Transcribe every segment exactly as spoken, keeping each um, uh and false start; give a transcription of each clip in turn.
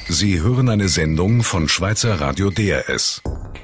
Sie hören eine Sendung von Schweizer Radio D R S.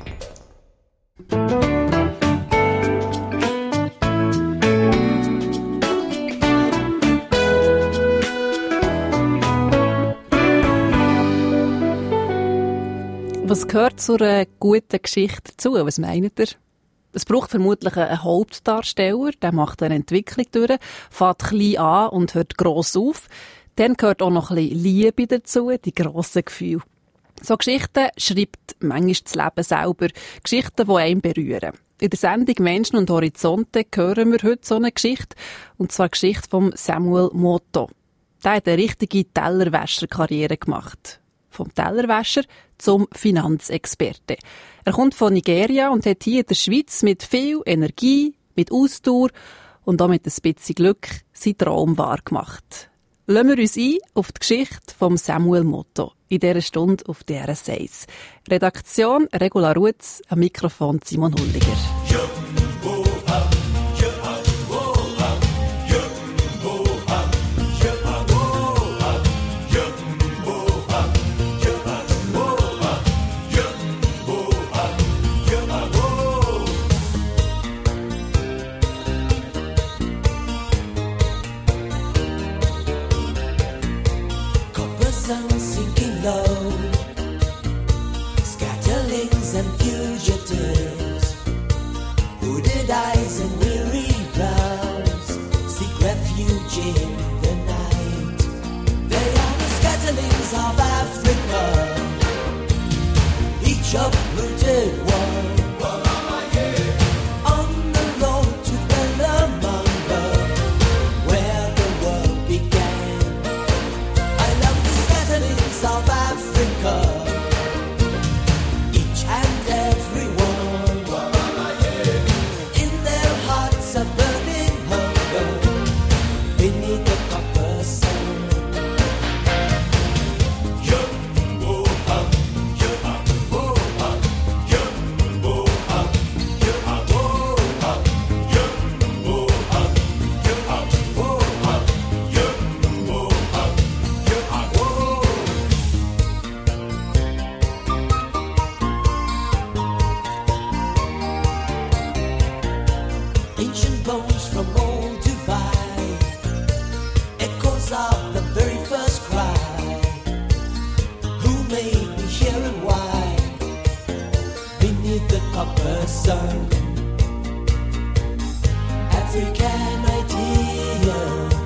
Was gehört zu einer guten Geschichte dazu? Was meint ihr? Es braucht vermutlich einen Hauptdarsteller, der macht eine Entwicklung durch, fährt klein an und hört gross auf. Dann gehört auch noch ein bisschen Liebe dazu, die grossen Gefühle. So Geschichten schreibt manchmal das Leben selber, Geschichten, die einen berühren. In der Sendung «Menschen und Horizonte» hören wir heute so eine Geschichte, und zwar die Geschichte von Samuel Moto. Der hat eine richtige Tellerwäscher-Karriere gemacht. Vom Tellerwäscher zum Finanzexperte. Er kommt von Nigeria und hat hier in der Schweiz mit viel Energie, mit Ausdauer und auch mit ein bisschen Glück seinen Traum wahrgemacht. Lassen wir uns ein auf die Geschichte von Samuel Moto in dieser Stunde auf D R S eins. Redaktion Regula Rutz, am Mikrofon Simon Hulliger. Eyes and weary brows seek refuge in the night. They are the scatterlings of Africa, each uprooted one. On the road to Bellamanga, where the world began. I love the scatterlings of Africa, each and every one. A burning hunger beneath the copper sun. Yumbo up, yumbo up, yumbo up, yumbo up, yumbo up, yumbo up, yumbo up, ancient bones from old Dubai, echoes of the very first cry. Who made me here and why? Beneath the copper sun. African idea,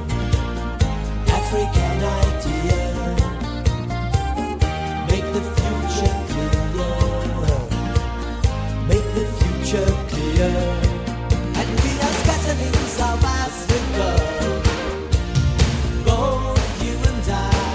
African idea. Make the future clear, make the future clear. Of Africa, both you and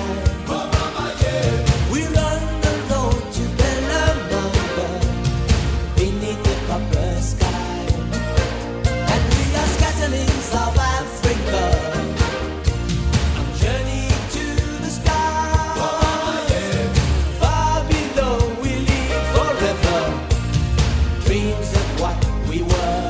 I, we're on the road to Bellamanga, beneath the copper sky, and we are scatterlings of Africa, on journey to the sky, far below we live forever, dreams of what we were.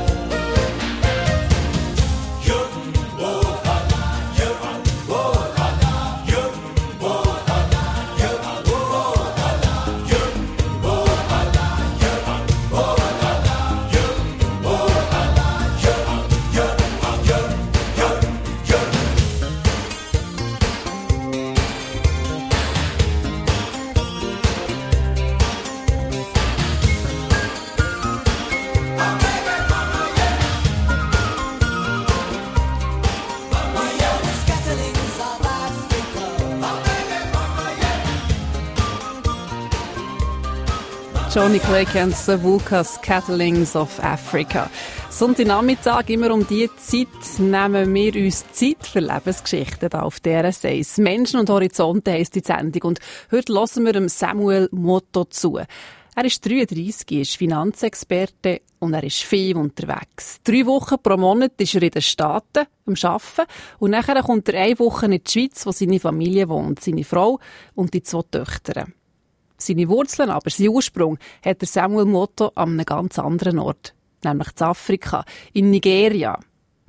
Johnny Clegg and Savukas, Scatterlings of Africa. Sonntagnachmittag, immer um diese Zeit, nehmen wir uns Zeit für Lebensgeschichten hier auf D R S eins. Menschen und Horizonte heisst die Sendung und heute hören wir dem Samuel Moto zu. Er ist dreiunddreissig, ist Finanzexperte und er ist viel unterwegs. Drei Wochen pro Monat ist er in den Staaten am Arbeiten und nachher kommt er eine Woche in die Schweiz, wo seine Familie wohnt, seine Frau und die zwei Töchter. Seine Wurzeln, aber sein Ursprung, hat der Samuel Moto an einem ganz anderen Ort, nämlich in Afrika, in Nigeria.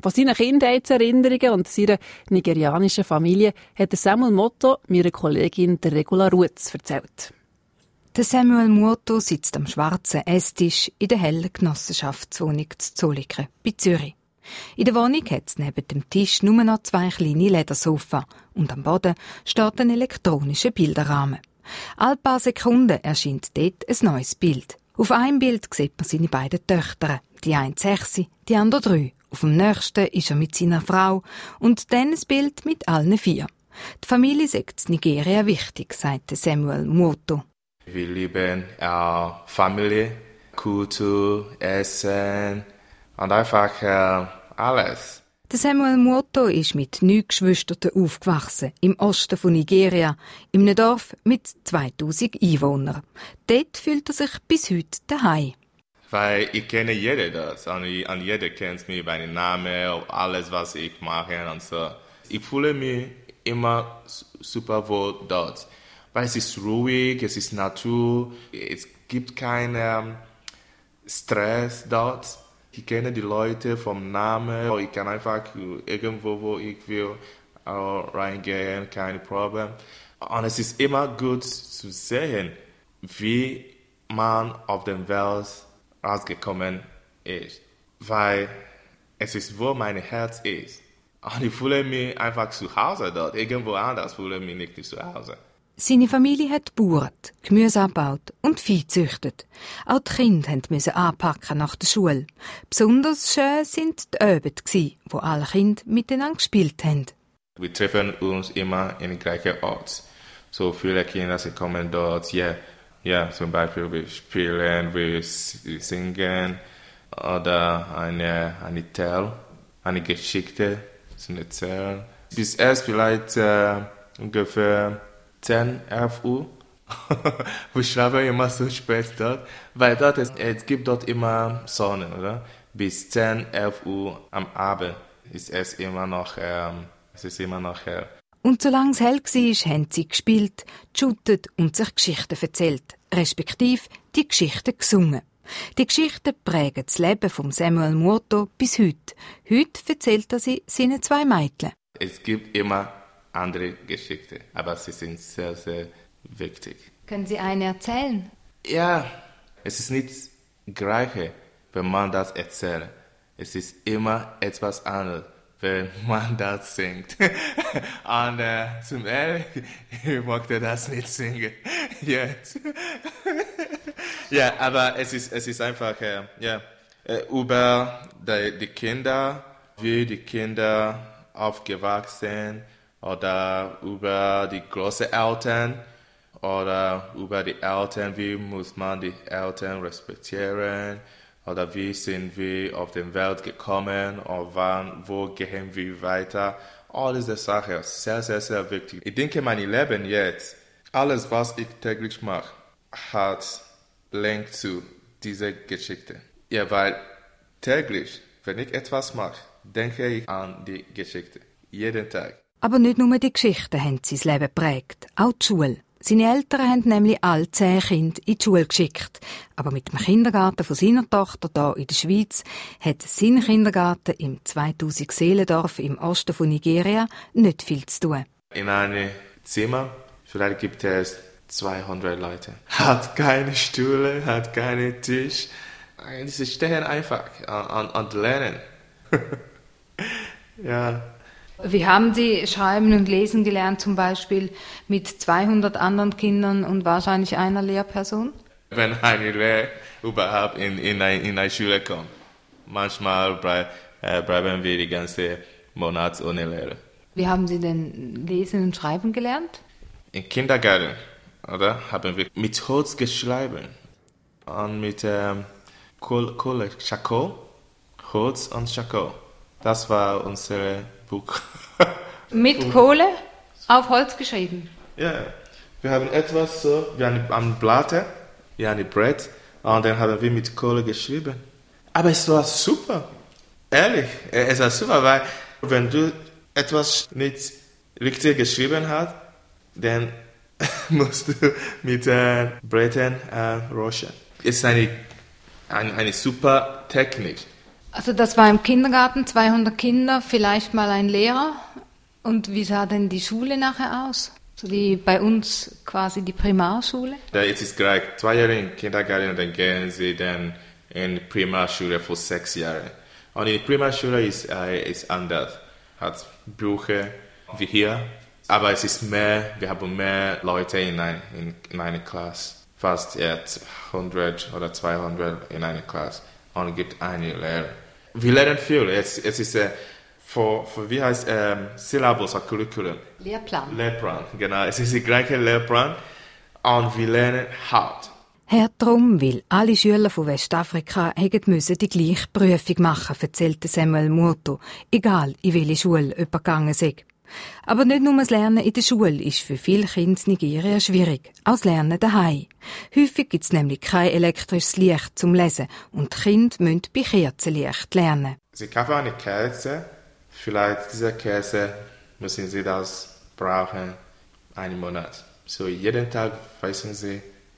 Von seinen Kindheitserinnerungen und seiner nigerianischen Familie hat Samuel Motto meiner Kollegin der Regula Ruetz erzählt. Der Samuel Motto sitzt am schwarzen Esstisch in der hellen Genossenschaftswohnung zu Zollikofen bei Zürich. In der Wohnung hat es neben dem Tisch nur noch zwei kleine Ledersofa und am Boden steht ein elektronischer Bilderrahmen. Alle paar Sekunden erscheint dort ein neues Bild. Auf einem Bild sieht man seine beiden Töchter, die eine sechs, die andere drei. Auf dem nächsten ist er mit seiner Frau und dann ein Bild mit allen vier. Die Familie sagt in Nigeria wichtig, sagt Samuel Motto. Wir lieben our Familie, Kultur, Essen und einfach äh, alles. Der Samuel Motto ist mit neun Geschwistern aufgewachsen, im Osten von Nigeria, in einem Dorf mit zweitausend Einwohnern. Dort fühlt er sich bis heute daheim. Weil ich kenne jeder das und, und jeder kennt mich bei dem Namen, alles was ich mache und so. Ich fühle mich immer super wohl dort, weil es ist ruhig, es ist Natur, es gibt keinen Stress dort. Ich kenne die Leute vom Namen, ich kann einfach irgendwo, wo ich will, reingehen, kein Problem. Und es ist immer gut zu sehen, wie man auf der Welt rausgekommen ist, weil es ist, wo mein Herz ist. Und ich fühle mich einfach zu Hause dort. Irgendwo anders fühle ich mich nicht zu Hause. Seine Familie hat gebaut, Gemüse angebaut und Vieh gezüchtet. Auch die Kinder mussten anpacken nach der Schule. Besonders schön waren die Abende, wo alle Kinder miteinander gespielt haben. Wir treffen uns immer in den gleichen Ort. So viele Kinder sie kommen dort, ja. Yeah. Ja, zum Beispiel wir spielen, wir singen oder eine, eine Tell, eine Geschichte zu erzählen. Bis erst vielleicht äh, ungefähr zehn, elf Uhr. Wir schlafen immer so spät dort, weil dort ist, es gibt dort immer Sonne, oder? Bis zehn, elf Uhr am Abend ist es immer noch, ähm, es ist immer noch hell. Und solange es hell war, haben sie gespielt, geshootet und sich Geschichten erzählt, respektive die Geschichten gesungen. Die Geschichten prägen das Leben von Samuel Motto bis heute. Heute erzählt er sie seinen zwei Mädchen. Es gibt immer andere Geschichten, aber sie sind sehr, sehr wichtig. Können Sie eine erzählen? Ja, es ist nicht das Gleiche, wenn man das erzählt. Es ist immer etwas anderes, wenn man das singt. Und äh, zum Ehrlich, ich mochte das nicht singen jetzt. Ja, aber es ist, es ist einfach äh, ja, äh, über die, die Kinder, wie die Kinder aufgewachsen oder über die Großeltern oder über die Eltern, wie muss man die Eltern respektieren. Oder wie sind wir auf die Welt gekommen und wann, wo gehen wir weiter. All diese Sachen sind sehr, sehr, sehr wichtig. Ich denke, mein Leben jetzt, alles, was ich täglich mache, hat Link zu dieser Geschichte. Ja, weil täglich, wenn ich etwas mache, denke ich an die Geschichte. Jeden Tag. Aber nicht nur die Geschichten haben sein Leben geprägt, auch die Schule. Seine Eltern haben nämlich alle zehn Kinder in die Schule geschickt. Aber mit dem Kindergarten von seiner Tochter hier in der Schweiz hat sein Kindergarten im zweitausend Seelendorf im Osten von Nigeria nicht viel zu tun. In einem Zimmer, vielleicht gibt es zweihundert Leute. Hat keine Stühle, hat keinen Tisch. Sie stehen einfach und, und lernen. Ja. Wie haben Sie Schreiben und Lesen gelernt, zum Beispiel mit zweihundert anderen Kindern und wahrscheinlich einer Lehrperson? Wenn eine Lehrer überhaupt in, in, eine, in eine Schule kommt. Manchmal brei, äh, bleiben wir die ganze Monat ohne Lehrer. Wie haben Sie denn Lesen und Schreiben gelernt? Im Kindergarten, oder? Haben wir mit Holz geschrieben. Und mit ähm, Kohle, Kohle, Schako, Holz und Schako. Das war unser Buch. Mit Kohle auf Holz geschrieben? Ja, wir haben etwas so, wie eine, eine Platte, wie ein Brett, und dann haben wir mit Kohle geschrieben. Aber es war super, ehrlich, es war super, weil wenn du etwas nicht richtig geschrieben hast, dann musst du mit äh, Brettern äh, rauschen. Es ist eine, eine, eine super Technik. Also das war im Kindergarten, zweihundert Kinder, vielleicht mal ein Lehrer. Und wie sah denn die Schule nachher aus? So die bei uns quasi die Primarschule? Da ist es gleich zwei Jahre im Kindergarten und dann gehen sie dann in die Primarschule für sechs Jahre. Und in der Primarschule ist äh, ist anders. Hat Bücher wie hier, aber es ist mehr, wir haben mehr Leute in, ein, in, in einer Klasse. Fast ja, hundert oder zweihundert in einer Klasse. Und es gibt einen Lehrer. Wir lernen viel. Es, es ist äh, für, für, wie heißt ähm, Syllabus oder Curriculum? Lehrplan. Lehrplan, genau. Es ist der gleiche Lehrplan und wir lernen hart. Herr Drum, weil alle Schüler von Westafrika hätten müssen die gleiche Prüfung machen, erzählte Samuel Muoto, egal in welche Schule jemand gegangen sei. Aber nicht nur das Lernen in der Schule ist für viele Kinder in Nigeria schwierig, auch das Lernen daheim. Häufig gibt es nämlich kein elektrisches Licht zum Lesen und die Kinder müssen bei Kerzenlicht lernen. Sie kaufen eine Kerze, vielleicht diese Kerze müssen Sie das brauchen einen Monat. So jeden Tag wissen Sie,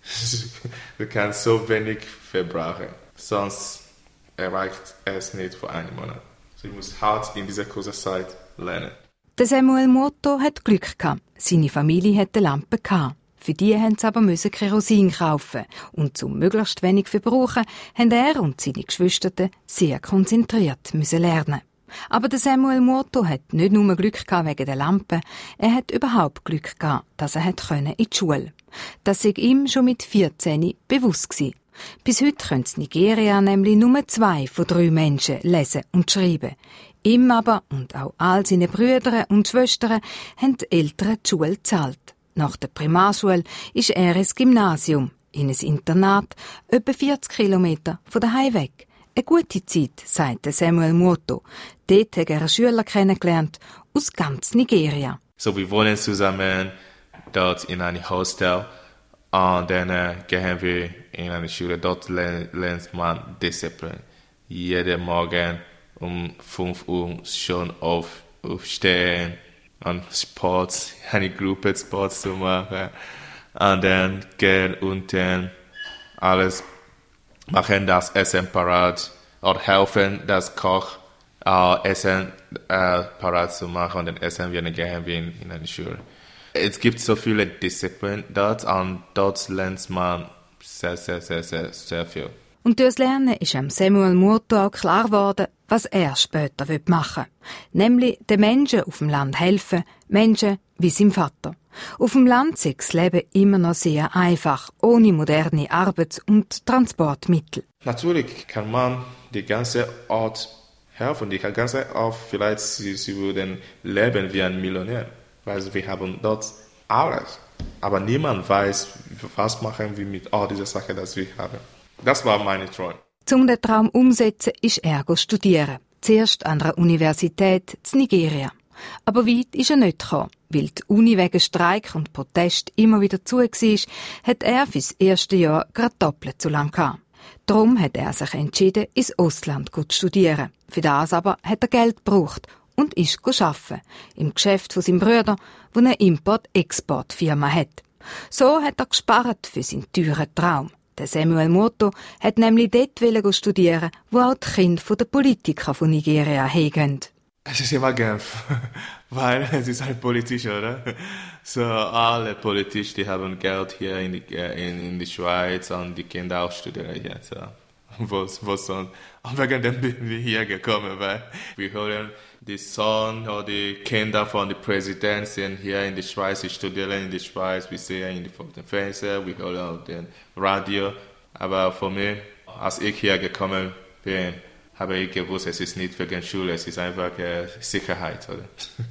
du kannst so wenig verbrauchen, sonst erreicht es nicht für einen Monat. So, ich muss hart in dieser kurzen Zeit lernen. Der Samuel Muoto hat Glück gehabt. Seine Familie hatte Lampen gehabt. Für die mussten sie aber Kerosin kaufen. Und zum möglichst wenig verbrauchen, haben er und seine Geschwister sehr konzentriert müssen lernen. Aber der Samuel Muoto hat nicht nur Glück gehabt wegen der Lampen, er hat überhaupt Glück gehabt, dass er hat in die Schule konnte. Das sei ihm schon mit vierzehn bewusst gewesen. Bis heute können in Nigeria nämlich nur zwei von drei Menschen lesen und schreiben. Ihm aber und auch all seine Brüder und Schwestern haben die Eltern die Schule gezahlt. Nach der Primarschule ist er ins Gymnasium, in ein Internat, etwa vierzig Kilometer von daheim weg. Eine gute Zeit, sagte Samuel Muoto. Dort hat er einen Schüler kennengelernt aus ganz Nigeria. So, wir wohnen zusammen dort in einem Hostel und dann äh, gehen wir in eine Schule. Dort lernt man Disziplin. Jeden Morgen um fünf Uhr schon auf, aufstehen und Sport, eine Gruppe Sport zu machen. Und dann gehen unten alles machen, das Essen parat oder helfen, das Koch äh, Essen äh, parat zu machen und dann essen wir und dann gehen wir in, in eine Schule. Es gibt so viele Disziplinen dort und dort lernt man sehr, sehr, sehr, sehr, sehr viel. Und durchs Lernen ist dem Samuel Muoto auch klar geworden, was er später machen will. Nämlich den Menschen auf dem Land helfen, Menschen wie sein Vater. Auf dem Land sei das Leben immer noch sehr einfach, ohne moderne Arbeits- und Transportmittel. Natürlich kann man die ganze Ort helfen, die ganze Ort, vielleicht sie, sie würden leben wie ein Millionär, weil wir haben dort alles. Aber niemand weiß, was machen wir mit all dieser Sachen, die wir haben. Das war mein Traum. Um den Traum umzusetzen, ist er studieren. Zuerst an einer Universität in Nigeria. Aber weit ist er nicht gekommen. Weil die Uni wegen Streik und Protest immer wieder zu war, hat er fürs erste Jahr gerade doppelt so lange gehabt. Darum hat er sich entschieden, ins Ausland zu studieren. Für das aber hat er Geld gebraucht und ist arbeiten. Im Geschäft von seinem Bruder, wo eine Import-Export-Firma hat. So hat er gespart für seinen teuren Traum. Der Samuel Muoto hat nämlich dort studieren, wo auch die Kinder der Politiker von Nigeria hingehen. Es ist immer Genf, weil es ist ein Politiker, oder? So, alle Politiker, die haben Geld hier in die, in, in die Schweiz und die Kinder auch studieren hier. So. Wo, wo sonst? Und wegen dem sind wir hier gekommen, weil wir hören die Sohn oder die Kinder von den Präsidenten sind hier in der Schweiz, sie studieren in der Schweiz, wir sehen in den Fernsehen, wir hören den Radio. Aber für mich, als ich hier gekommen bin, habe ich gewusst, es ist nicht wegen Schule, es ist einfach äh, Sicherheit. Oder?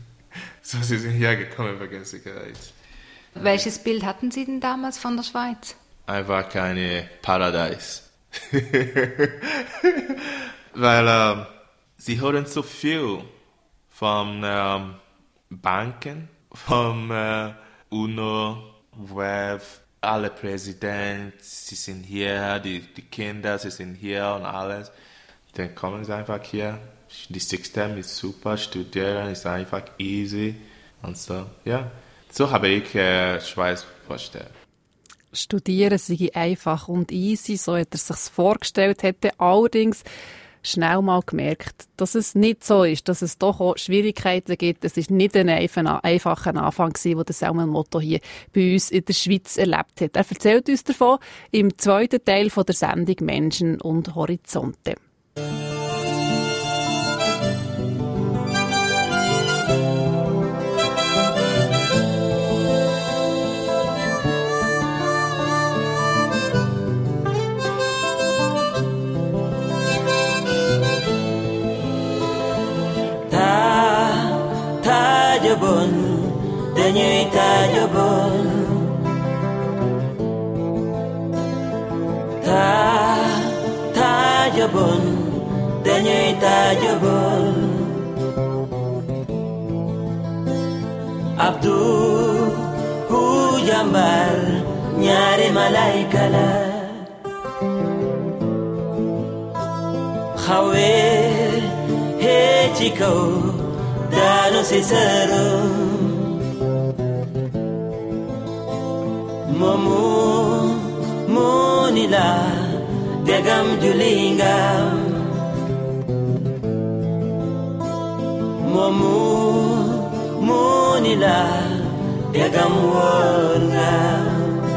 So, sie sind hier gekommen wegen Sicherheit. Welches Bild hatten Sie denn damals von der Schweiz? Einfach keine Paradies. Weil ähm, sie hören so viel von ähm, Banken, vom äh, UNO, W E F, alle Präsidenten, sie sind hier, die, die Kinder, sie sind hier und alles. Dann kommen sie einfach hier. Das System ist super, studieren ist einfach easy und so. Ja, so habe ich äh, Schweiz vorgestellt. Studieren sei einfach und easy, so hat er sich vorgestellt hätte. Allerdings schnell mal gemerkt, dass es nicht so ist, dass es doch auch Schwierigkeiten gibt. Es ist nicht ein einfacher Anfang gewesen, den Samuel Motto hier bei uns in der Schweiz erlebt hat. Er erzählt uns davon im zweiten Teil von der Sendung Menschen und Horizonte. Tajabon, dañuy tajabon. Ta, tajabon, dañuy tajabon. Abdu, hu jambar, ñaari malaika la. Xawe, he ci kaw. Dano si sero Momu Monila Degam Julingam Momu Monila Degam Wongam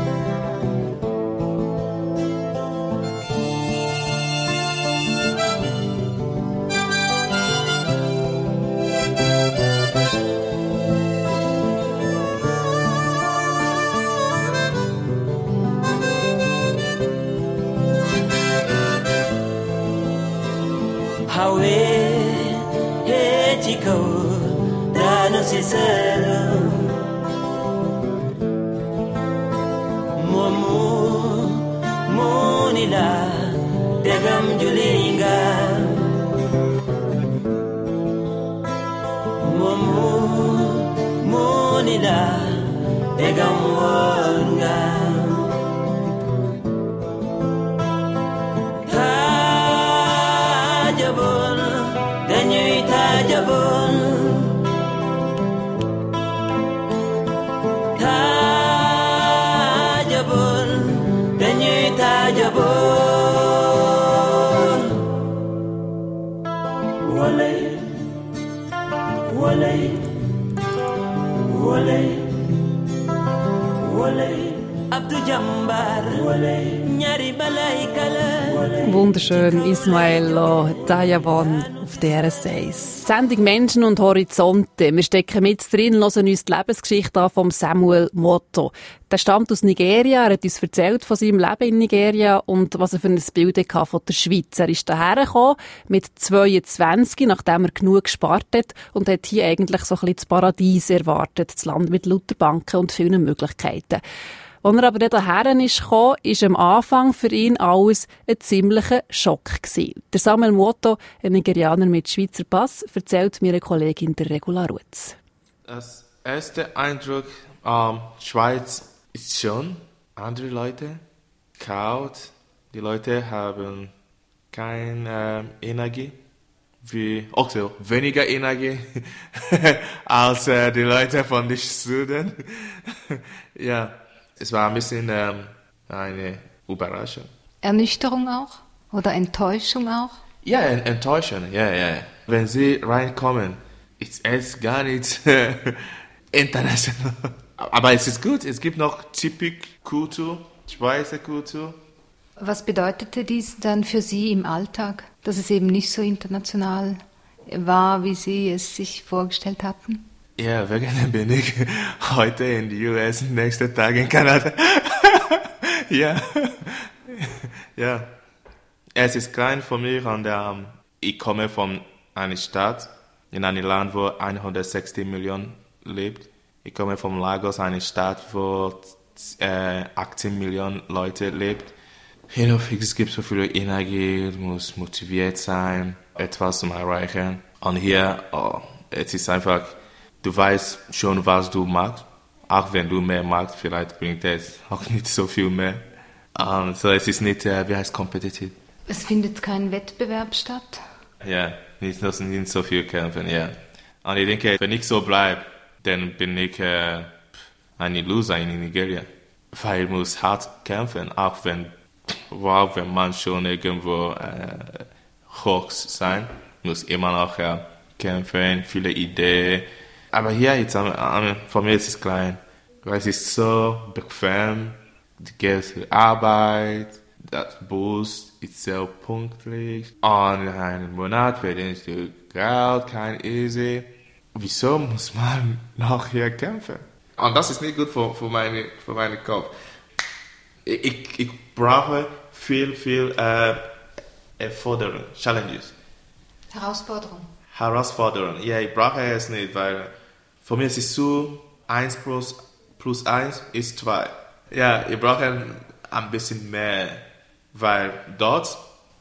Hawe he chico dano sincero Momu Monila Degam Julinga Momu Monila Degam Wanga Dañuy tajabon Tajabon Dañuy tajabon Walay Walay Walay Walay Abdu Jambar Walay Ñaari malaika la Wunderschön, Ismael Tajabon auf D R S eins. Die Sendung Menschen und Horizonte. Wir stecken mit drin, hören uns die Lebensgeschichte an von Samuel Motto. Der stammt aus Nigeria, er hat uns erzählt von seinem Leben in Nigeria und was er für ein Bild hatte von der Schweiz. Er ist hierher gekommen mit zweiundzwanzig, nachdem er genug gespart hat und hat hier eigentlich so ein bisschen das Paradies erwartet, das Land mit lauter Banken und vielen Möglichkeiten. Als er aber dann hierher ist gekommen, war am Anfang für ihn alles ein ziemlicher Schock gewesen. Der Samuel Motto, ein Nigerianer mit Schweizer Pass, erzählt mir eine Kollegin der Regula Rutz. Das erste Eindruck, ähm, Schweiz ist schon andere Leute, kalt. Die Leute haben keine äh, Energie, wie auch so weniger Energie als äh, die Leute von den Süden. Ja. Es war ein bisschen ähm, eine Überraschung. Ernüchterung auch? Oder Enttäuschung auch? Ja, Enttäuschung, ja, ja. Wenn sie reinkommen, ist es gar nicht international. Aber es ist gut, es gibt noch typische Kultur, Schweizer Kultur. Was bedeutete dies dann für Sie im Alltag, dass es eben nicht so international war, wie Sie es sich vorgestellt hatten? Ja, wegen dem bin ich heute in die U S, nächsten Tag in Kanada. Ja, ja. Es ist klein für mich und ähm, ich komme von einer Stadt, in einem Land, wo hundertsechzig Millionen lebt. Ich komme von Lagos, einer Stadt, wo äh, achtzehn Millionen Leute lebt. You know, es gibt so viel Energie, du musst motiviert sein, etwas zu erreichen. Und hier, oh, es ist einfach, du weißt schon, was du magst. Auch wenn du mehr magst, vielleicht bringt es auch nicht so viel mehr. Um, so es ist nicht, uh, wie heißt kompetitiv. Es findet kein Wettbewerb statt? Ja, nicht, nicht so viel kämpfen, ja. Und ich denke, wenn ich so bleibe, dann bin ich uh, ein Loser in Nigeria. Weil ich muss hart kämpfen, auch wenn, wow, wenn man schon irgendwo uh, hoch sein, muss immer noch ja, kämpfen, viele Ideen. Aber hier jetzt, für mich ist es klein, weil es ist so bequem, du gehst zur Arbeit, das Bus ist sehr pünktlich und in einem Monat verdienst du Geld, kein easy. Wieso muss man noch hier kämpfen? Und das ist nicht gut für, für, meine, für meinen Kopf. Ich, ich brauche viel, viel äh, Erforderung, Challenges. Herausforderung. Herausforderung, ja, ich brauche es nicht, weil für mich ist es so, eins plus, plus eins ist zwei. Ja, ich brauche ein bisschen mehr, weil dort,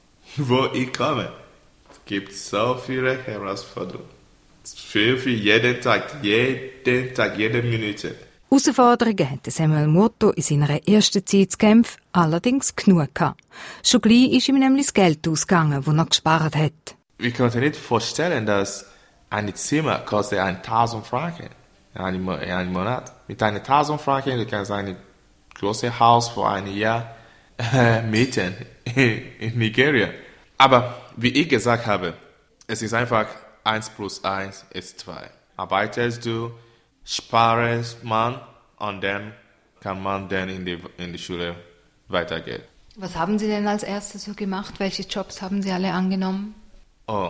wo ich komme, gibt es so viele Herausforderungen. Viel, viel, jeden Tag, jeden Tag, jede Minute. Herausforderungen hatte Samuel Muoto in seiner ersten Zeit zu Genf allerdings genug gehabt. Schon gleich ist ihm nämlich das Geld ausgegangen, das er gespart hat. Wir konnten nicht vorstellen, dass ein Zimmer kostet tausend Franken in einem, in einem Monat. Mit einem tausend Franken du kannst ein großes Haus für ein Jahr äh, mieten in, in Nigeria. Aber wie ich gesagt habe, es ist einfach eins plus eins ist zwei. Arbeitest du, sparest man und dann kann man dann in die, in die Schule weitergehen. Was haben Sie denn als erstes so gemacht? Welche Jobs haben Sie alle angenommen? Oh,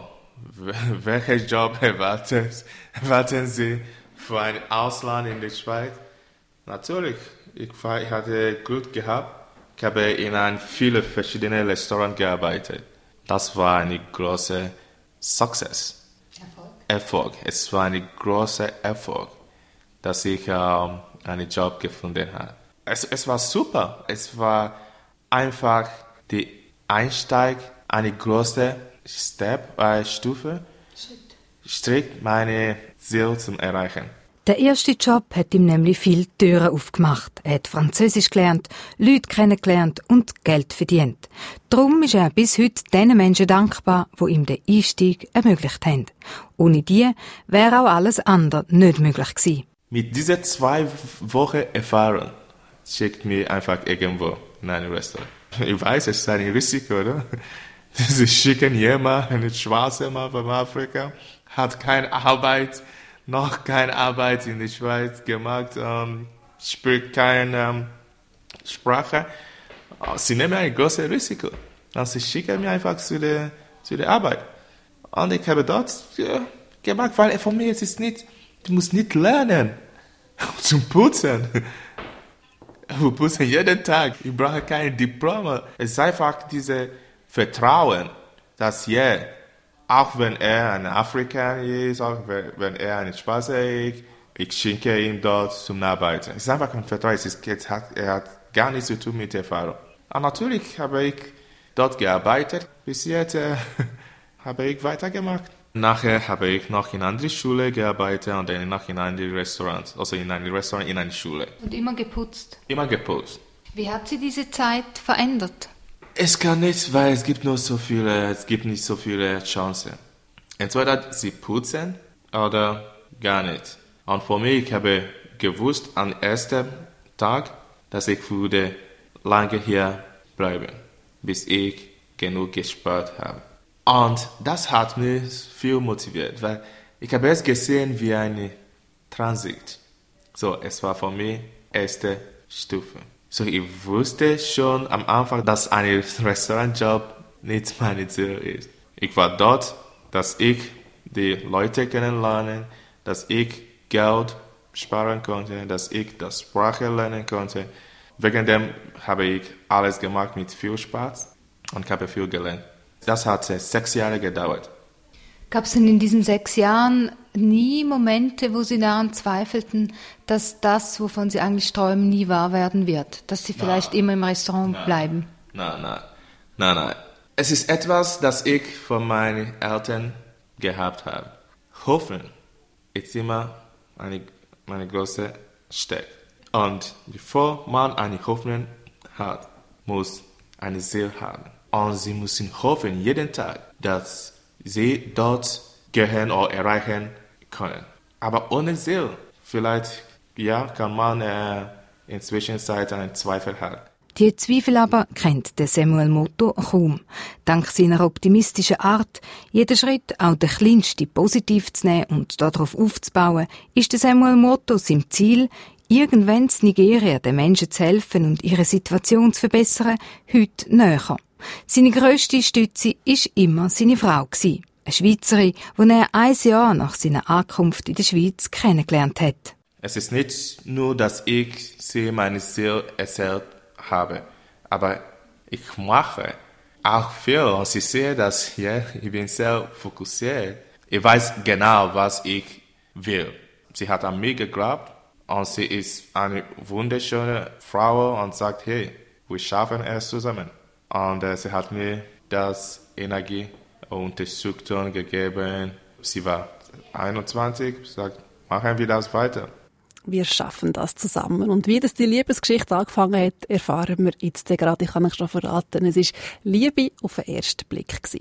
welchen Job erwarten, erwarten Sie für ein Ausland in der Schweiz? Natürlich, ich, ich hatte Glück gehabt. Ich habe in einem vielen verschiedenen Restaurants gearbeitet. Das war ein großer Success. Erfolg. Erfolg. Es war ein großer Erfolg, dass ich ähm, einen Job gefunden habe. Es, es war super. Es war einfach der Einstieg, eine große Step, äh, Stufe, Schritt. Schritt meine Ziel zum Erreichen. Der erste Job hat ihm nämlich viele Türen aufgemacht. Er hat Französisch gelernt, Leute kennengelernt und Geld verdient. Darum ist er bis heute den Menschen dankbar, die ihm den Einstieg ermöglicht haben. Ohne die wäre auch alles andere nicht möglich gewesen. Mit dieser zwei Wochen Erfahrung schickt mich einfach irgendwo in ein Restaurant. Ich weiß, es ist ein Risiko, oder? Sie schicken jemanden, einen schwarzen Mann von Afrika, hat keine Arbeit, noch keine Arbeit in der Schweiz gemacht, ähm, spricht keine ähm, Sprache. Sie nehmen ein großes Risiko. Und sie schicken mich einfach zu der, zu der Arbeit. Und ich habe dort ja, gemacht, weil für mich ist es nicht, du musst nicht lernen zum Putzen. Wir putzen jeden Tag. Ich brauche kein Diplom. Es ist einfach dieses Vertrauen, dass ja, auch wenn er ein Afrikaner ist, auch wenn er eine Schwarze ist, ich schicke ihn dort zum Arbeiten. Es ist einfach ein Vertrauen. Es ist, es hat, er hat gar nichts zu tun mit Erfahrung. Und natürlich habe ich dort gearbeitet. Bis jetzt äh, habe ich weitergemacht. Nachher habe ich noch in andere Schule gearbeitet und dann noch in andere Restaurants. Also in einem Restaurant, in einer Schule. Und immer geputzt. Immer geputzt. Wie hat sie diese Zeit verändert? Es kann nicht, weil es gibt nur so viele, es gibt nicht so viele Chancen. Entweder sie putzen oder gar nicht. Und für mich, ich habe gewusst am ersten Tag, dass ich würde lange hier bleiben, bis ich genug gespart habe. Und das hat mich viel motiviert, weil ich habe es gesehen wie eine Transit. So, es war für mich erste Stufe. So, ich wusste schon am Anfang, dass ein Restaurantjob nicht mein Ziel ist. Ich war dort, dass ich die Leute kennenlernen, dass ich Geld sparen konnte, dass ich das Sprache lernen konnte. Wegen dem habe ich alles gemacht mit viel Spaß und habe viel gelernt. Das hat sechs Jahre gedauert. Gab es denn in diesen sechs Jahren nie Momente, wo Sie daran zweifelten, dass das, wovon Sie eigentlich träumen, nie wahr werden wird? Dass Sie vielleicht nein, immer im Restaurant nein, bleiben? Nein, nein, nein, nein. Es ist etwas, das ich von meinen Eltern gehabt habe. Hoffen ist immer eine, eine große Stärke. Und bevor man eine Hoffnung hat, muss eine Seele haben. Und sie müssen hoffen jeden Tag, dass sie dort gehen oder erreichen können. Aber ohne Seele, vielleicht ja, kann man äh, in der Zwischenzeit einen Zweifel haben. Die Zweifel aber kennt der Samuel Motto kaum. Dank seiner optimistischen Art, jeden Schritt, auch den kleinsten, positiv zu nehmen und darauf aufzubauen, ist der Samuel Motto sein Ziel, irgendwann in Nigeria den Menschen zu helfen und ihre Situation zu verbessern, heute näher. Seine grösste Stütze war immer seine Frau, eine Schweizerin, die er ein Jahr nach seiner Ankunft in der Schweiz kennengelernt hat. Es ist nicht nur, dass ich sie meine Ziele erzählt habe, aber ich mache auch viel und ich sehe, dass ja, ich bin sehr fokussiert. Ich weiß genau, was ich will. Sie hat an mich geglaubt und sie ist eine wunderschöne Frau und sagt, hey, wir schaffen es zusammen. Und äh, sie hat mir das Energie und Unterstützung gegeben. Sie war einundzwanzig, sagt, machen wir das weiter. Wir schaffen das zusammen. Und wie das die Liebesgeschichte angefangen hat, erfahren wir jetzt gerade. Ich kann euch schon verraten, es war Liebe auf den ersten Blick gewesen.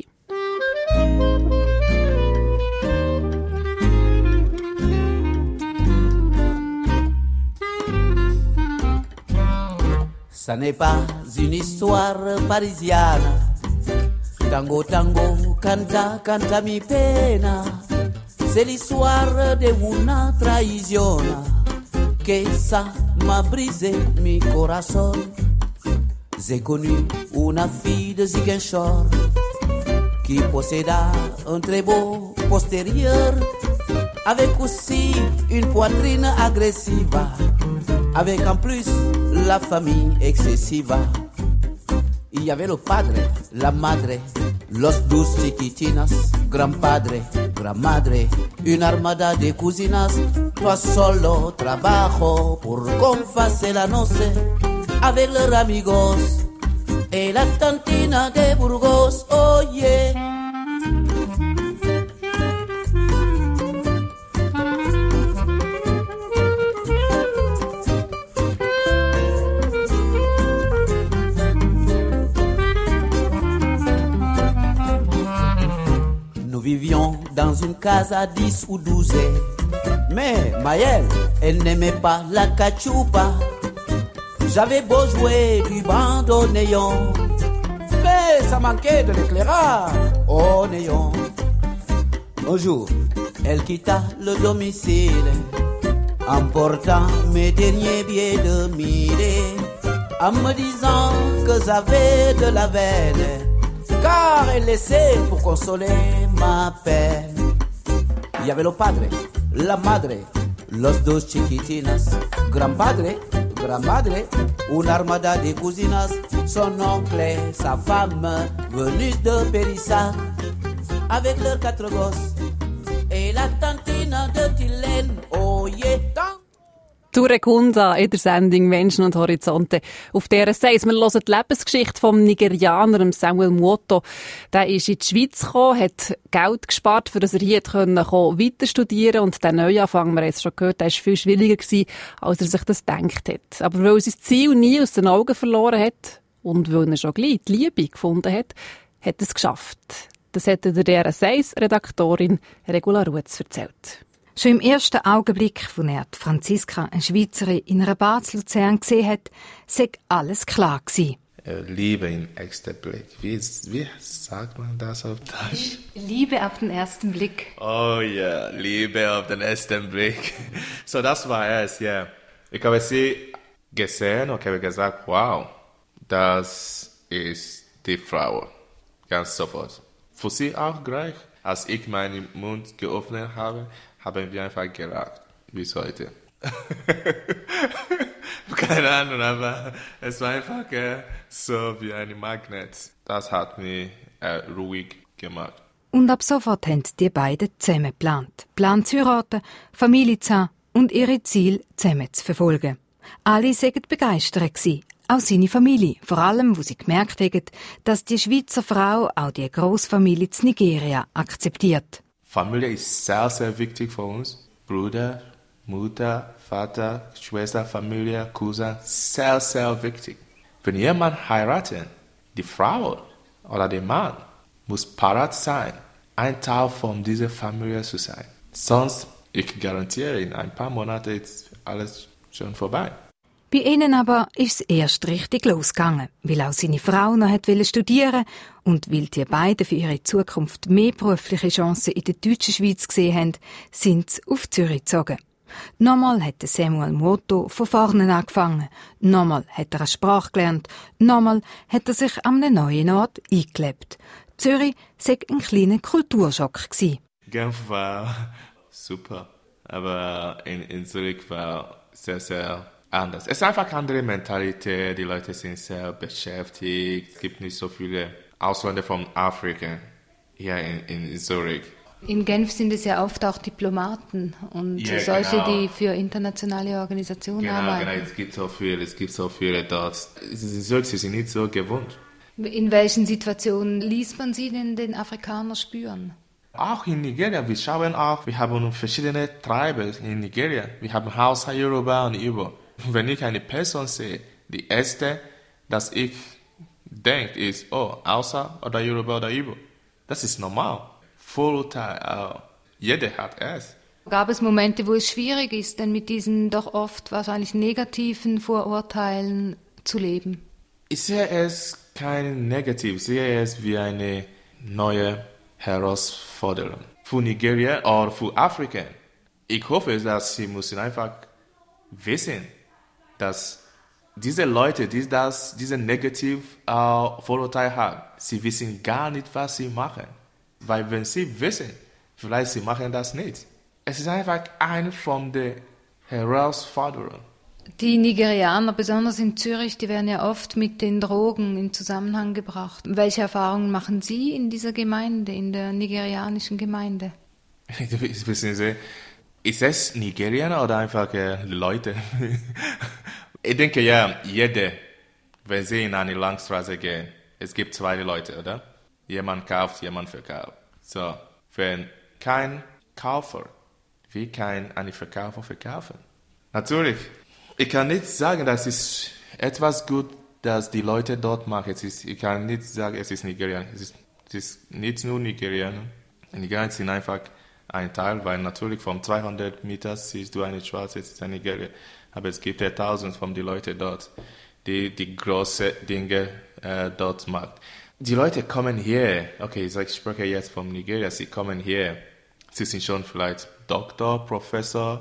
Ça n'est pas une histoire parisiana. Tango, tango, canta, canta mi pena. C'est l'histoire de una traición que ça m'a brisé mi corazón. J'ai connu una fille de Ziguinchor qui posséda un très beau postérieur avec aussi une poitrine agressive, avec en plus la famille excesiva. Il y avait le padre, la madre, los dos chiquitinas, gran padre, gran madre, una armada de cousinas. Toi solo trabajo por confasser la noce avec leurs amigos et la tantina de Burgos, oh yeah. Nous vivions dans une case à dix ou douze. Mais Maëlle, elle n'aimait pas la cachupa. J'avais beau jouer du bandoneon, mais ça manquait de l'éclairage au néon. Un jour, elle quitta le domicile, emportant mes derniers billets de mille, en me disant que j'avais de la veine, car elle laissait pour consoler ma peine. Il y avait le padre, la madre, los dos chiquitinas, gran padre, gran madre, una armada de cousinas, son oncle, sa femme, venus de Périssa, avec leurs quatre gosses, et la tantina de Tylène, oh yeah, tant. Turekunda in der Sendung Menschen und Horizonte. Auf der S eins. Wir hören die Lebensgeschichte vom Nigerianer Samuel Motto. Der ist in die Schweiz gekommen, hat Geld gespart, für das er hier kommen konnte, weiter studieren. Und der Neuanfang, wir haben es schon gehört, der war viel schwieriger gewesen, als er sich das gedacht hat. Aber weil er sein Ziel nie aus den Augen verloren hat und weil er schon gleich die Liebe gefunden hat, hat er es geschafft. Das hat der D R S eins-Redaktorin Regula Rutz erzählt. Schon im ersten Augenblick, als er die Franziska, eine Schweizerin, in einer Bar zu Luzern gesehen hat, sei alles klar gewesen. Liebe im ersten Blick. Wie, wie sagt man das auf Deutsch? Liebe auf den ersten Blick. Oh ja, yeah. Liebe auf den ersten Blick. So, das war es, ja. Yeah. Ich habe sie gesehen und habe gesagt, wow, das ist die Frau. Ganz sofort. Für sie auch gleich. Als ich meinen Mund geöffnet habe, haben wir einfach gelacht, bis heute. Keine Ahnung, aber es war einfach äh, so wie ein Magnet. Das hat mich äh, ruhig gemacht. Und ab sofort haben die beiden zusammen geplant. Plan zu heiraten, Familie zu haben und ihre Ziele zusammen zu verfolgen. Alle waren begeistert gewesen. Auch seine Familie, vor allem, wo sie gemerkt haben, dass die Schweizer Frau auch die Grossfamilie in Nigeria akzeptiert. Familie ist sehr, sehr wichtig für uns. Bruder, Mutter, Vater, Schwester, Familie, Cousin, sehr, sehr wichtig. Wenn jemand heiratet, die Frau oder der Mann muss parat sein, ein Teil von dieser Familie zu sein. Sonst, ich garantiere, in ein paar Monaten ist alles schon vorbei. Bei ihnen aber ist es erst richtig losgegangen, weil auch seine Frau noch wollte studieren und weil die beiden für ihre Zukunft mehr berufliche Chancen in der deutschen Schweiz gesehen haben, sind sie auf Zürich gezogen. Nochmal hat Samuel Muoto von vorne angefangen, nochmal hat er eine Sprache gelernt, nochmal hat er sich an einem neuen Ort eingelebt. Zürich sei ein kleiner Kulturschock gewesen. Genf war super, aber in, in Zürich war sehr, sehr anders. Es ist einfach eine andere Mentalität, die Leute sind sehr beschäftigt, es gibt nicht so viele Ausländer von Afrika hier in, in Zürich. In Genf sind es ja oft auch Diplomaten und Ja, solche, genau. die für internationale Organisationen Genau, arbeiten. genau, es gibt so viele, es gibt so viele dort. Es ist in Zürich, sie sind nicht so gewohnt. In welchen Situationen ließ man sie denn den Afrikaner spüren? Auch in Nigeria, wir schauen auch, wir haben verschiedene Tribes in Nigeria. Wir haben Hausa, Yoruba und Igbo. Wenn ich eine Person sehe, die erste, dass ich denke, ist, oh, Hausa oder Yoruba oder Igbo. Das ist normal. Vorurteil, uh, jeder hat es. Gab es Momente, wo es schwierig ist, denn mit diesen doch oft wahrscheinlich negativen Vorurteilen zu leben? Ich sehe es kein Negativ, ich sehe es wie eine neue Herausforderung für Nigeria oder für Afrika. Ich hoffe, dass sie müssen einfach wissen, dass diese Leute, die das, diese negativ uh, Vorurteil haben, sie wissen gar nicht, was sie machen. Weil wenn sie wissen, vielleicht sie machen das nicht. Es ist einfach eine von den Herausforderungen. Die Nigerianer, besonders in Zürich, die werden ja oft mit den Drogen in Zusammenhang gebracht. Welche Erfahrungen machen Sie in dieser Gemeinde, in der nigerianischen Gemeinde? Wissen Sie, ist es Nigerianer oder einfach äh, Leute? Ich denke ja, jeder, wenn Sie in eine Langstraße gehen, es gibt zwei Leute, oder? Jemand kauft, jemand verkauft. So, wenn kein Käufer, wie kann ein Verkäufer verkaufen? Natürlich, ich kann nicht sagen, dass es etwas gut, das die Leute dort machen. Es ist, ich kann nicht sagen, es ist Nigerian. Es ist, es ist nicht nur Nigerianer. Nigerianer sind einfach ein Teil, weil natürlich von zweihundert Metern siehst du eine Schwarze, es ist ein Nigerier. Aber es gibt ja tausend von den Leuten dort, die die großen Dinge äh, dort machen. Die Leute kommen hier, okay, ich spreche jetzt von Nigeria, sie kommen hier, sie sind schon vielleicht Doktor, Professor,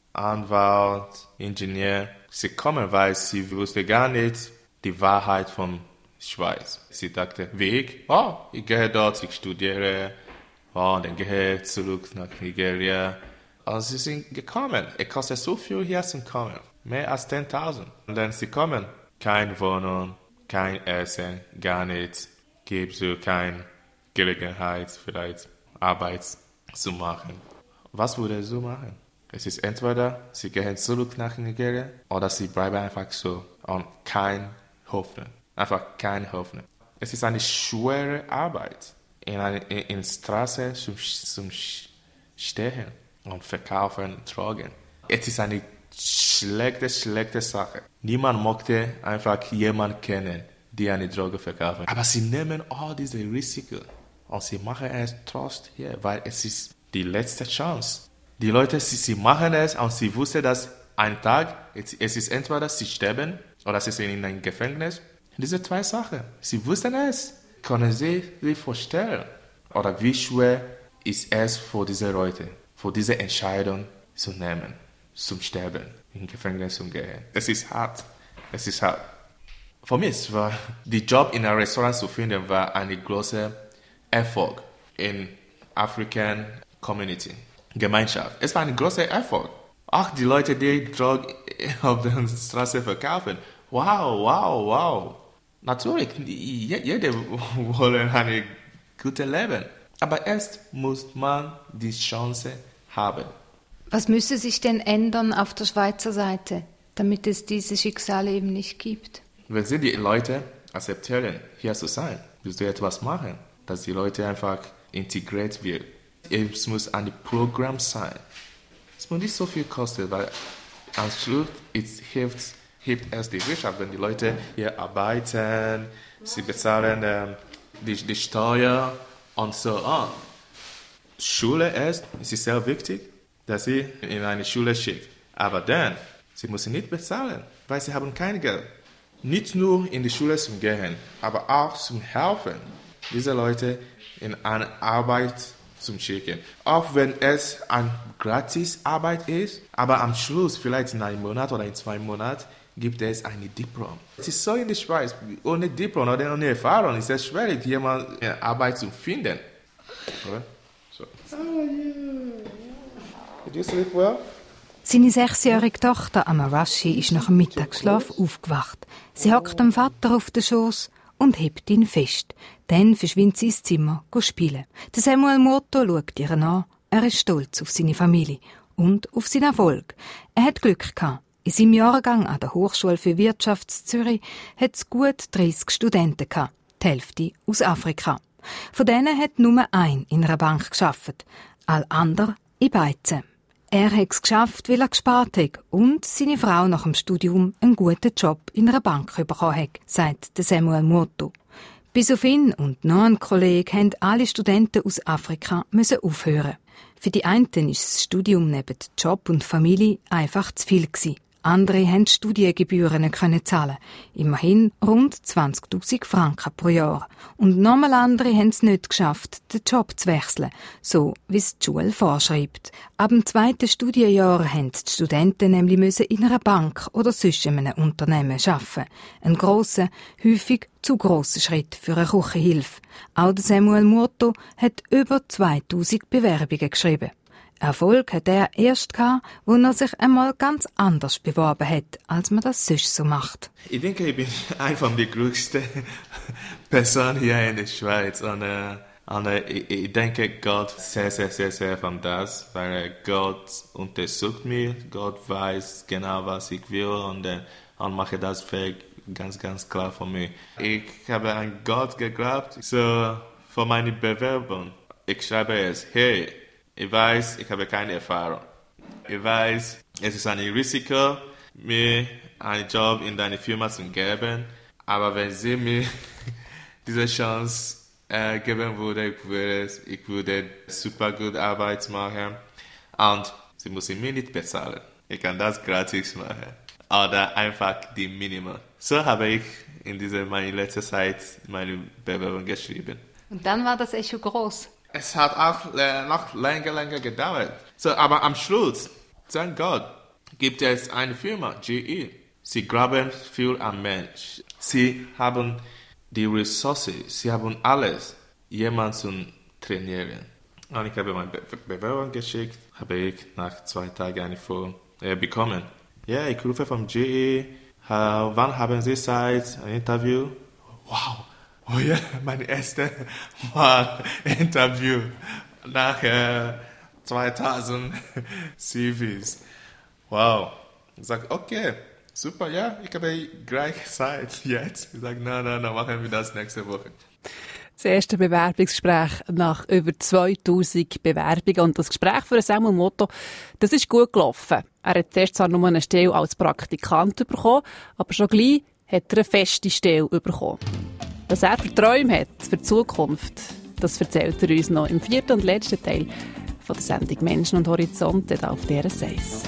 Anwalt, Ingenieur. Sie kommen, weil sie wussten gar nicht die Wahrheit von Schweiz. Sie dachte, wie ich, oh, ich gehe dort, ich studiere, oh, dann gehe ich zurück nach Nigeria. Also sie sind gekommen, es kostet so viel hier zu kommen, mehr als zehntausend. Und dann sie kommen, keine Wohnung, kein Essen, gar nichts. Gibt so keine Gelegenheit, vielleicht Arbeit zu machen. Was würde sie machen? Es ist entweder, sie gehen zurück nach Nigeria oder sie bleiben einfach so und keine Hoffnung. Einfach keine Hoffnung. Es ist eine schwere Arbeit, in einer in, in Straße zum, zum Stehen und verkaufen Drogen. Es ist eine schlechte, schlechte Sache. Niemand möchte einfach jemanden kennen, die eine Droge verkaufen. Aber sie nehmen all diese Risiken und sie machen es trotzdem hier, weil es ist die letzte Chance. Die Leute, sie, sie machen es und sie wussten, dass ein Tag, es, es ist entweder sie sterben oder sie sind in einem Gefängnis. Diese zwei Sachen, sie wussten es. Können Sie sich vorstellen? Oder wie schwer ist es für diese Leute, für diese Entscheidung zu nehmen, zum Sterben, in Gefängnis zu gehen? Es ist hart. Es ist hart. Für mich war der Job in einem Restaurant zu finden, war ein großer Erfolg in African Community, Gemeinschaft. Es war ein großer Erfolg. Auch die Leute, die Drogen auf der Straße verkaufen. Wow, wow, wow. Natürlich, jeder will ein gutes Leben. Aber erst muss man die Chance haben. Was müsste sich denn ändern auf der Schweizer Seite, damit es diese Schicksale eben nicht gibt? Wenn Sie die Leute akzeptieren, hier zu sein, müssen Sie etwas machen, dass die Leute einfach integriert werden. Es muss ein Programm sein. Es muss nicht so viel kosten, weil am Schluss es hilft, hilft es die Wirtschaft, wenn die Leute hier arbeiten, sie bezahlen ähm, die, die Steuer und so on. Schule ist, es ist sehr wichtig, dass sie in eine Schule schickt. Aber dann, Sie müssen nicht bezahlen, weil sie haben kein Geld. Nicht nur in die Schule zum Gehen, aber auch zum Helfen, diese Leute in eine Arbeit zu schicken. Auch wenn es eine Gratisarbeit ist, aber am Schluss, vielleicht in einem Monat oder in zwei Monaten, gibt es ein Diplom. Es ist so in der Schweiz, ohne Diplom oder ohne Erfahrung ist es schwierig, jemanden eine Arbeit zu finden. Oder? So. Oh, yeah. Did you sleep well? Seine sechsjährige Tochter Amarashi ist nach dem Mittagsschlaf aufgewacht. Sie hockt dem Vater auf den Schoß und hebt ihn fest. Dann verschwindet sie ins Zimmer go spielen. Der Samuel Moto schaut ihr an. Er ist stolz auf seine Familie und auf seinen Erfolg. Er hat Glück gehabt. In seinem Jahrgang an der Hochschule für Wirtschaft in Zürich hat es gut dreißig Studenten gehabt, die Hälfte aus Afrika. Von denen hat nur ein in einer Bank gearbeitet, alle anderen in Beizen. Er hat es geschafft, weil er gespart hat und seine Frau nach dem Studium einen guten Job in einer Bank bekommen hat, sagt Samuel Moto. Bis auf ihn und noch einen Kollegen haben alle Studenten aus Afrika müssen aufhören. Für die einen war das Studium neben Job und Familie einfach zu viel gewesen. Andere haben Studiengebühren können zahlen, immerhin rund zwanzigtausend Franken pro Jahr. Und nochmal andere haben es nicht geschafft, den Job zu wechseln, so wie es die Schule vorschreibt. Ab dem zweiten Studienjahr haben die Studenten nämlich müssen in einer Bank oder sonst in einem Unternehmen arbeiten. Ein grosser, häufig zu grosser Schritt für eine Küchenhilfe. Auch Samuel Moto hat über zweitausend Bewerbungen geschrieben. Erfolg hat er erst gehabt, wo er sich einmal ganz anders beworben hat, als man das sonst so macht. Ich denke, ich bin einfach die glücklichste Person hier in der Schweiz. Und, äh, und äh, ich, ich denke, Gott sehr, sehr, sehr, sehr von das, weil Gott untersucht mich, Gott weiß genau, was ich will und, äh, und mache das Weg ganz, ganz klar für mich. Ich habe an Gott geglaubt, so für meine Bewerbung. Ich schreibe es, hey, ich weiß, ich habe keine Erfahrung. Ich weiß, es ist ein Risiko, mir einen Job in deine Firma zu geben. Aber wenn sie mir diese Chance äh, geben würde, ich würde, ich würde super gut Arbeit machen. Und sie müssen mir nicht bezahlen. Ich kann das gratis machen. Oder einfach die Minimum. So habe ich in dieser meine letzte Zeit meine Bewerbung geschrieben. Und dann war das echt schon groß. Es hat auch äh, noch länger, länger gedauert. So, aber am Schluss, thank Gott, gibt es eine Firma, G E. Sie glauben viel am Mensch. Sie haben die Ressourcen, sie haben alles, jemanden zu trainieren. Und ich habe meine Be- Bewerbung geschickt, habe ich nach zwei Tagen eine Info äh, bekommen. Ja, ich rufe vom G E. Uh, wann haben Sie Zeit? Ein Interview? Wow. Oh ja, mein erstes Mal Interview nach äh, zweitausend C Vs. Wow. Ich sage, okay, super, ja, ich habe gleich Zeit jetzt. Ich sage, nein, nein, dann machen wir das nächste Woche. Das erste Bewerbungsgespräch nach über zweitausend Bewerbungen. Und das Gespräch für Samuel Moto, das ist gut gelaufen. Er hat zuerst zwar nur eine Stelle als Praktikant bekommen, aber schon gleich hat er eine feste Stelle bekommen. Was er für Träume hat für die Zukunft, das erzählt er uns noch im vierten und letzten Teil von der Sendung Menschen und Horizonte auf D R S eins.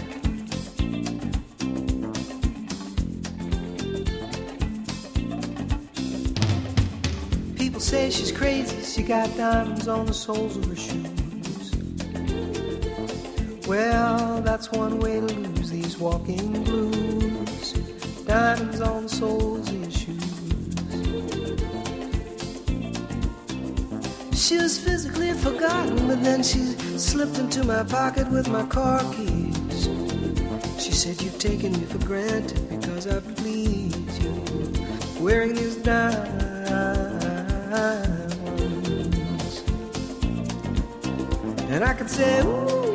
People say she's crazy, she got diamonds on the soles of her shoes. Well, that's one way to lose these walking blues. Diamonds on the soles of your shoes. She was physically forgotten, but then she slipped into my pocket with my car keys. She said, you've taken me for granted because I please you, wearing these diamonds. And I could say, ooh,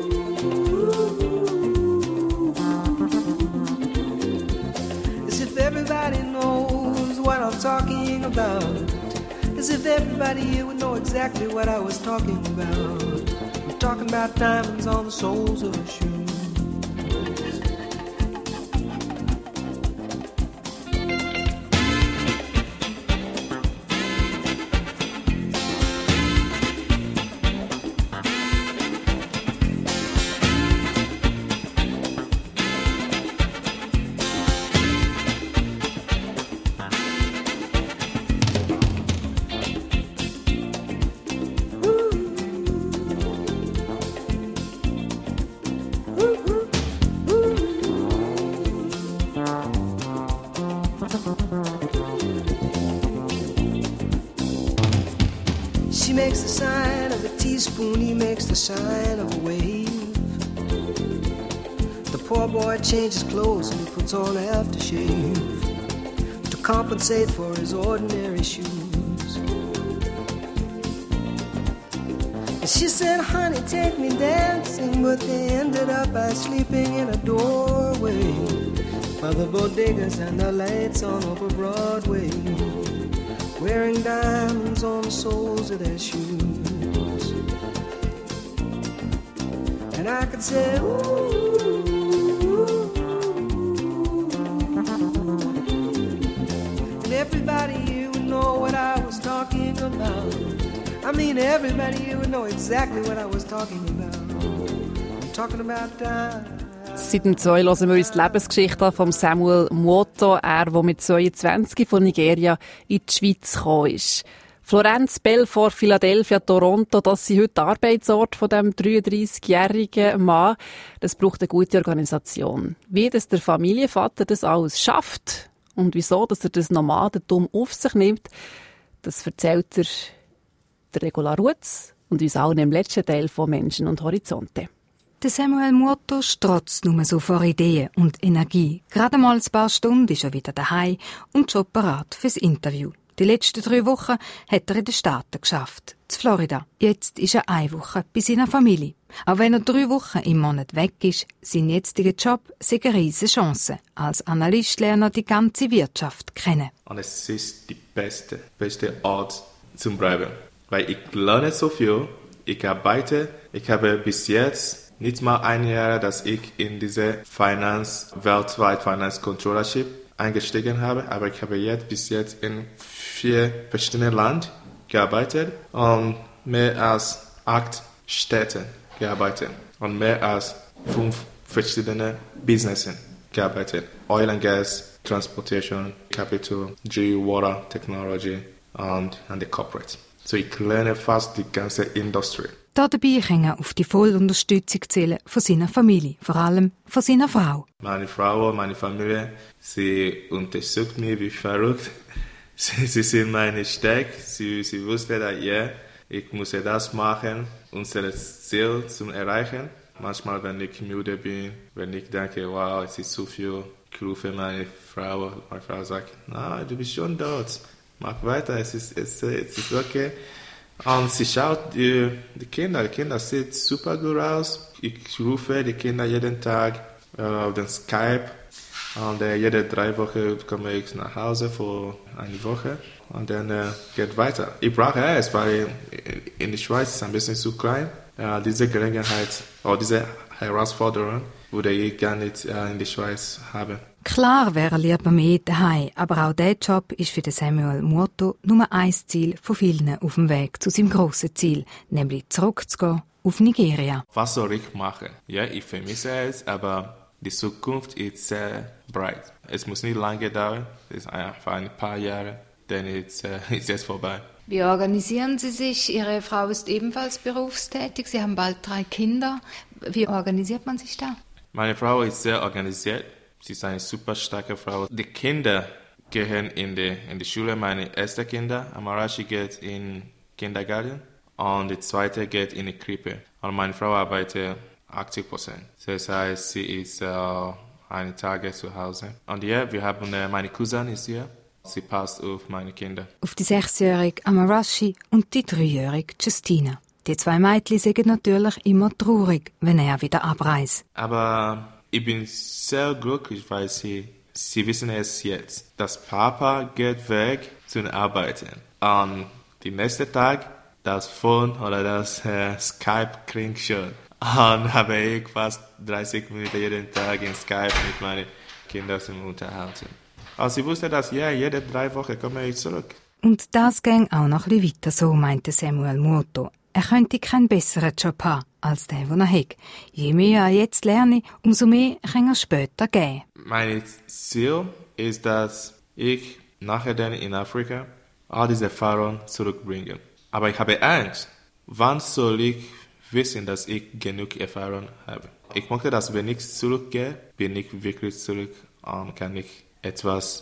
as if everybody knows what I'm talking about. As if everybody here would know exactly what I was talking about. I'm talking about diamonds on the soles of her shoes. She makes the sign of a teaspoon, he makes the sign of a wave. The poor boy changes clothes and he puts on aftershave to compensate for his ordinary shoes. And she said, honey, take me dancing, but they ended up by sleeping in a doorway by the bodegas and the lights on over Broadway, wearing diamonds on the soles of their shoes. And I could say, ooh, and everybody here would know what I was talking about. I mean, everybody here would know exactly what I was talking about. I'm talking about time. Seit dem zwei hören wir uns die Lebensgeschichte von Samuel Mwoto, er, der mit zweiundzwanzig von Nigeria in die Schweiz gekommen ist. Florenz, Belfort, Philadelphia, Toronto, das sind heute Arbeitsorte von diesem dreiunddreißigjährigen Mann. Das braucht eine gute Organisation. Wie das der Familienvater das alles schafft und wieso dass er das Nomadentum auf sich nimmt, das erzählt er der Regula Rutz und uns allen im letzten Teil von Menschen und Horizonte. Der Samuel Mwoto strotzt nur so vor Ideen und Energie. Gerade mal ein paar Stunden ist er wieder daheim und schon bereit fürs Interview. Die letzten drei Wochen hat er in den Staaten geschafft, in Florida. Jetzt ist er eine Woche bei seiner Familie. Auch wenn er drei Wochen im Monat weg ist, sein jetziger Job ist eine riesige Chance. Als Analyst lernt er die ganze Wirtschaft kennen. Und es ist die beste, beste Ort zum Bleiben. Weil ich lerne so viel, ich arbeite, ich habe bis jetzt nicht mal ein Jahr, dass ich in diese Finance, weltweit Finance Controllership eingestiegen habe, aber ich habe jetzt bis jetzt in vier verschiedenen Ländern gearbeitet und mehr als acht Städte gearbeitet und mehr als fünf verschiedene Businessen gearbeitet. Oil and Gas, Transportation, Capital, G, Water, Technology und and the Corporate. So ich lerne fast die ganze Industrie. Dabei kann er auf die Vollunterstützung zählen von seiner Familie, vor allem von seiner Frau. Meine Frau, meine Familie, sie unterstützt mich wie verrückt. Sie, sie sind meine Stärke. Sie, sie wusste, dass ja, ich muss das machen, unser Ziel zu erreichen. Manchmal, wenn ich müde bin, wenn ich denke, wow, es ist zu viel, ich rufe meine Frau. Meine Frau sagt, na, du bist schon dort. Mach weiter, es ist, es, es ist okay. Und sie schaut die, die Kinder, die Kinder sehen super gut aus. Ich rufe die Kinder jeden Tag äh, auf den Skype. Und äh, jede drei Wochen komme ich nach Hause für eine Woche. Und dann äh, geht weiter. Ich brauche es, weil in der Schweiz ist es ein bisschen zu klein. Äh, diese Gelegenheit, oder diese Herausforderung würde ich gar nicht äh, in der Schweiz haben. Klar wäre er lieber mehr daheim, aber auch dieser Job ist für den Samuel Mwoto nur ein Ziel von vielen auf dem Weg zu seinem grossen Ziel, nämlich zurückzugehen auf Nigeria. Was soll ich machen? Ja, ich vermisse es, aber die Zukunft ist sehr breit. Es muss nicht lange dauern, es ist einfach ein paar Jahre, dann ist es jetzt vorbei. Wie organisieren Sie sich? Ihre Frau ist ebenfalls berufstätig, Sie haben bald drei Kinder. Wie organisiert man sich da? Meine Frau ist sehr organisiert. Sie ist eine super starke Frau. Die Kinder gehen in die, in die Schule. Meine erste Kinder, Amarashi, geht in Kindergarten und die zweite geht in die Krippe. Und meine Frau arbeitet achtzig Prozent. Das heißt, sie ist uh, eine Tage zu Hause. Und ja, wir haben, uh, meine Cousine ist hier. Sie passt auf meine Kinder. Auf die sechsjährige Amarashi und die dreijährige Justina. Die zwei Mädchen sind natürlich immer traurig, wenn er wieder abreist. Aber ich bin sehr glücklich, weil sie, sie wissen es jetzt. Das Papa geht weg zum Arbeiten. Und den nächsten Tag, das Phone oder das äh, Skype klingt schon. Und habe ich fast dreißig Minuten jeden Tag in Skype mit meinen Kindern zum Unterhalten. Also sie wusste, dass ja, jede drei Wochen komme ich zurück. Und das ging auch noch ein bisschen weiter, so meinte Samuel Mwoto. Er könnte keinen besseren Job haben als den, den er hat. Je mehr er jetzt lerne, umso mehr kann er später geben. Mein Ziel ist, dass ich nachher dann in Afrika all diese Erfahrungen zurückbringe. Aber ich habe Angst. Wann soll ich wissen, dass ich genug Erfahrung habe? Ich möchte, dass wenn ich zurückgehe, bin ich wirklich zurück und kann ich etwas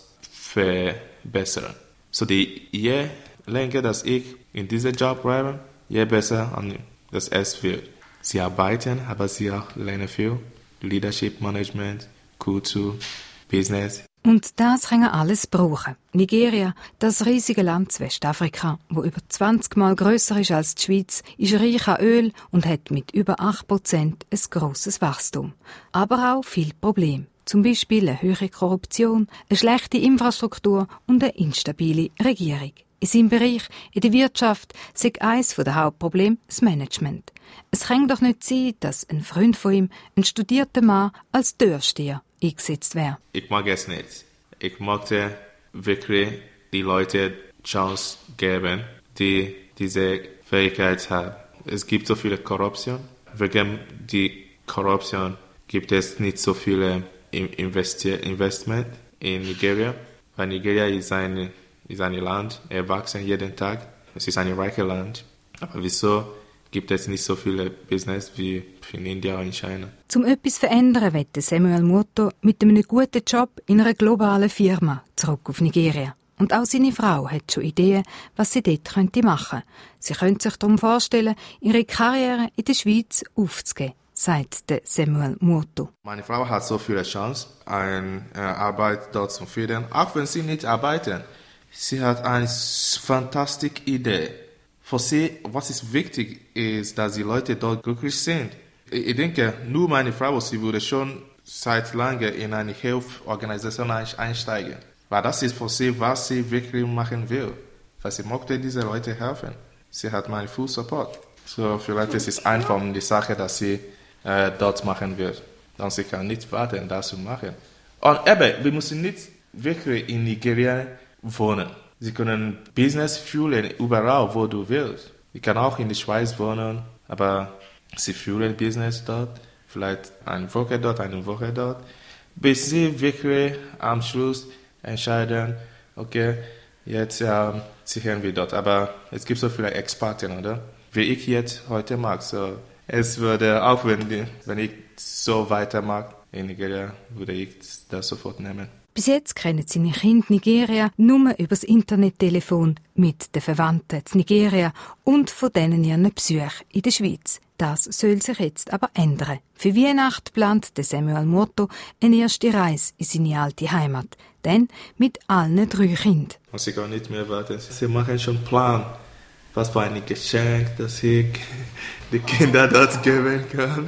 verbessern. So die je länger, dass ich in diesem Job bleibe, je besser das es wird. Sie arbeiten, aber sie auch lernen viel. Leadership Management, Kultur, Business. Und das können alles brauchen. Nigeria, das riesige Land zu Westafrika, wo über zwanzig Mal grösser ist als die Schweiz, ist reich an Öl und hat mit über acht Prozent ein grosses Wachstum. Aber auch viele Probleme. Zum Beispiel eine höhere Korruption, eine schlechte Infrastruktur und eine instabile Regierung. In seinem Bereich, in der Wirtschaft, sei eines der Hauptprobleme das Management. Es kann doch nicht sein, dass ein Freund von ihm, ein studierter Mann, als Türsteher eingesetzt wäre. Ich mag es nicht. Ich möchte wirklich die Leute Chance geben, die diese Fähigkeit haben. Es gibt so viele Korruption. Wegen der Korruption gibt es nicht so viele Investi- Investment in Nigeria. Weil Nigeria ist ein, ist ein Land, erwachsen jeden Tag. Es ist ein reiches Land. Aber wieso gibt es nicht so viele Business wie in India und in China? Zum etwas zu verändern, wollte Samuel Muoto mit einem guten Job in einer globalen Firma zurück auf Nigeria. Und auch seine Frau hat schon Ideen, was sie dort könnte machen. Sie könnte sich darum vorstellen, ihre Karriere in der Schweiz aufzugeben, sagt der Samuel Muoto. Meine Frau hat so viele Chancen, eine äh, Arbeit dort zu finden, auch wenn sie nicht arbeitet. Sie hat eine fantastische Idee. Für sie, was ist wichtig, ist, dass die Leute dort glücklich sind. Ich denke, nur meine Frau, sie würde schon seit langem in eine Hilfsorganisation einsteigen. Weil das ist für sie, was sie wirklich machen will. Weil sie möchte diese Leute helfen. Sie hat meinen Full Support. So, vielleicht ist es einfach die Sache, dass sie äh, dort machen wird. Dann sie kann nicht warten, das zu machen. Und eben, wir müssen nicht wirklich in Nigeria wohnen. Sie können Business führen überall, wo du willst. Ich kann auch in der Schweiz wohnen, aber sie führen Business dort. Vielleicht eine Woche dort, eine Woche dort. Bis sie wirklich am Schluss entscheiden, okay, jetzt ähm, ziehen wir dort. Aber es gibt so viele Experten, oder? Wie ich jetzt heute mag. So, es würde auch, wenn, die, wenn ich so weitermache in Nigeria, würde ich das sofort nehmen. Bis jetzt kennen seine Kinder Nigeria nur über das Internettelefon mit den Verwandten in Nigeria und von denen ihren Besuchen in der Schweiz. Das soll sich jetzt aber ändern. Für Weihnachten plant Samuel Muoto eine erste Reise in seine alte Heimat. Dann mit allen drei Kindern. Sie kann nicht mehr warten. Sie machen schon einen Plan, was für ein Geschenk, das ich die Kinder dort geben kann.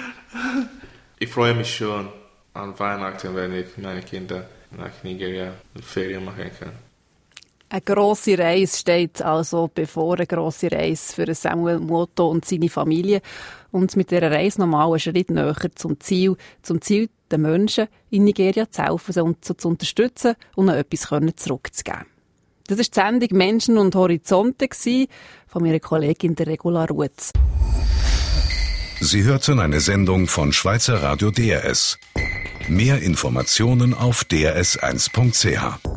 Ich freue mich schon an Weihnachten, wenn ich meine Kinder nach Nigeria Ferien machen kann. Eine grosse Reise steht also bevor, eine grosse Reise für Samuel Muoto und seine Familie. Und mit dieser Reise nochmal einen Schritt näher zum Ziel, zum Ziel, den Menschen in Nigeria zu helfen, sie zu, zu unterstützen und ihnen etwas zurückzugeben. Das war die Sendung «Menschen und Horizonte» von meiner Kollegin der Regula Ruetz. Sie hörten eine Sendung von Schweizer Radio D R S. Mehr Informationen auf d r s eins punkt c h.